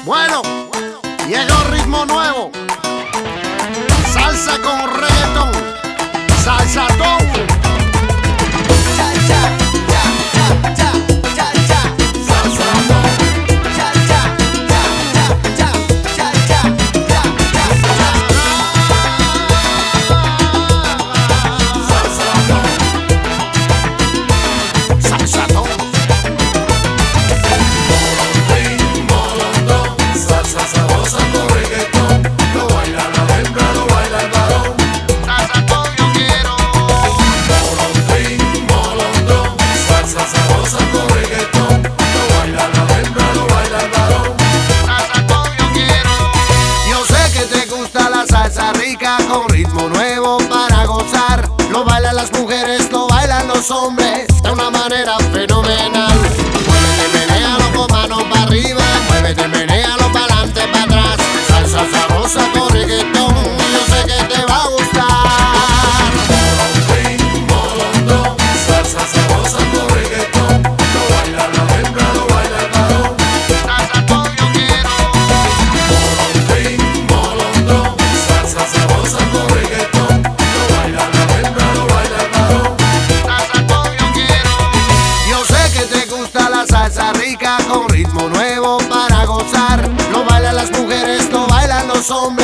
Bueno, llegó ritmo nuevo, salsa con reggaetón, salsatón. Cha cha cha cha cha cha cha, salsatón. Cha cha cha cha cha cha cha cha cha, salsatón. Salsatón. Salsa sabrosa con reggaetón, lo baila la hembra, lo baila el varón. Salsatón yo quiero. Molondón, salsa sabrosa con reggaetón, lo baila la hembra, lo baila el varón. Salsatón yo quiero. Yo sé que te gusta la salsa rica con ritmo nuevo para gozar. Lo bailan las mujeres, lo bailan los hombres de una manera fenomenal. Muévete, menéalo con manos para arriba, muévete, menéalo para adelante, para atrás. Salsa sabrosa con reggaetón, yo sé que te va a gustar. Molondón, salsa sabrosa con reggaetón, lo baila la hembra, lo baila el varón. Salsatón yo quiero. Molondón, salsa sabrosa con reggaetón, lo baila la hembra, lo baila el varón. Salsatón yo quiero. Yo sé que te gusta la salsa rica con ritmo nuevo para gozar. Lo bailan las mujeres, lo bailan los hombres